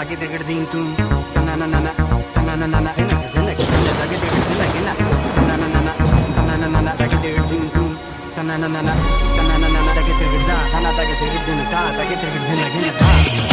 ताकि तिकड़ दीन तू तना ना ना तना ना ना तना ताकि तिकड़ दीन लगे ना तना ना ना ताकि तिकड़ दीन तू तना ना ना ताकि तिकड़ दा तना ताकि तिकड़ दीन ता ताकि तिकड़ दीन लगे ना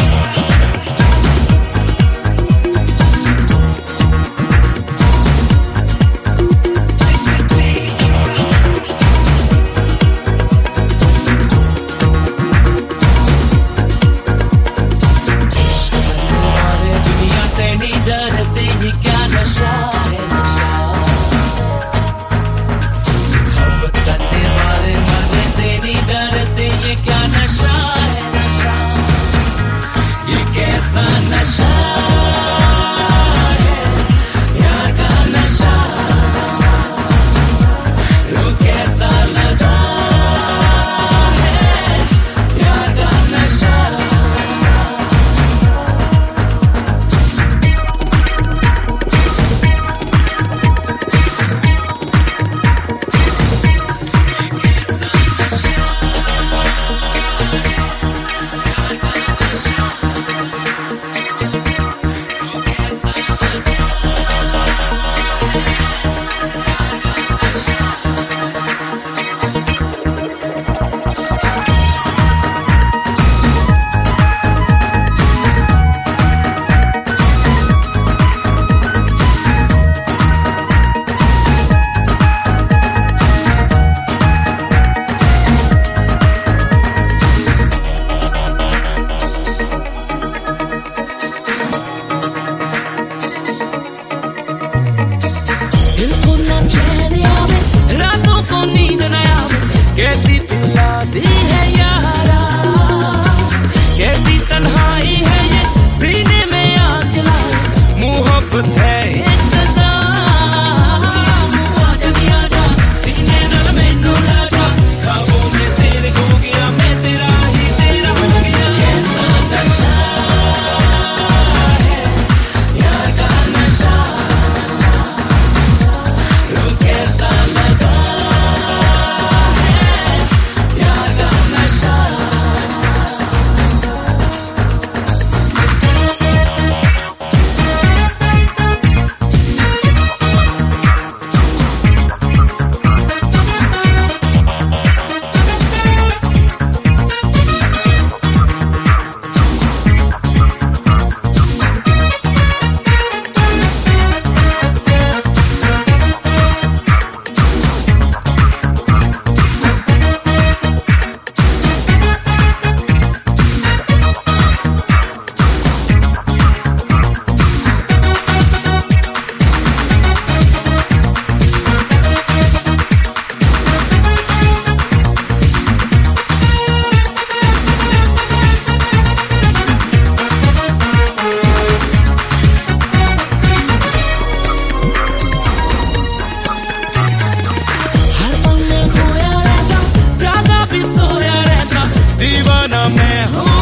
कैसी पिलाती है यारा, कैसी तन्हाई है ये सीने में आग जलाए, मोहब्बत है एक सजा। आजा आजा सीने नाल मैनू ला जा, ख्वाबों में तेरे हो गया मैं तेरा ही तेरा हो गया। कैसा नशा है यार का नशा, लो कैसा लगा दीवाना मैं हूँ।